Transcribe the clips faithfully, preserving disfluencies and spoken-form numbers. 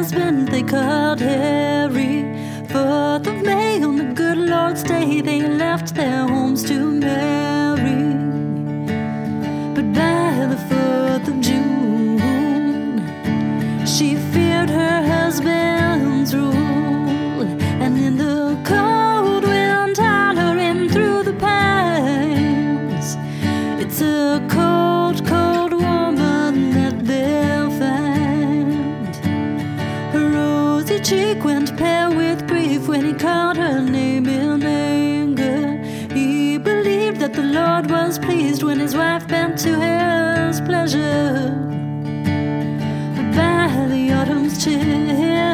husband they called Harry. Fourth of May on the good Lord's day, they left their homes to marry. But by the fourth of June, she feared her husband's rule, and in the cold wind hollering through the pines, it's a cold, cold woman that they'll find. Her rosy cheek went pale with grief when he called her name in anger. He believed that the Lord was pleased when his wife bent to his pleasure. But by the autumn's chill,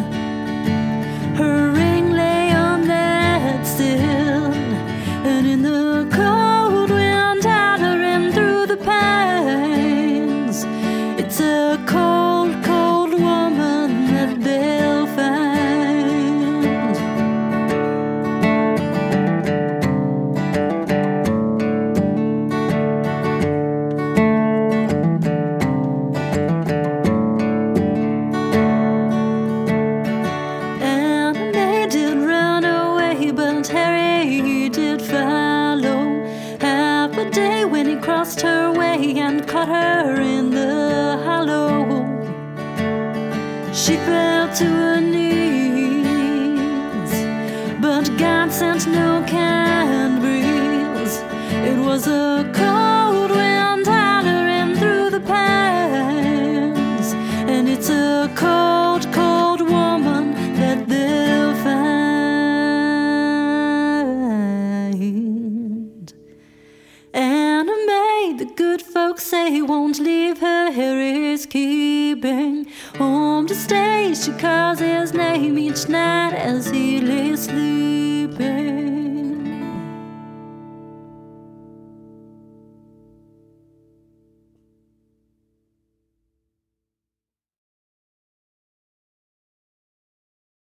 her ring lay on that sill, and in the cold wind hollering through the pines, it's a cold, cold woman that they'll find. But Harry did follow. Half a day when he crossed her way and caught her in the hollow, she fell to her knees, but God sent no kind breeze. It was a cold wind hollering through the pines, and it's a cold, cold woman that they'll find. Anna May, the good folks say, won't leave her Harry's keeping. Home to stay, she calls his name each night as he lays sleeping.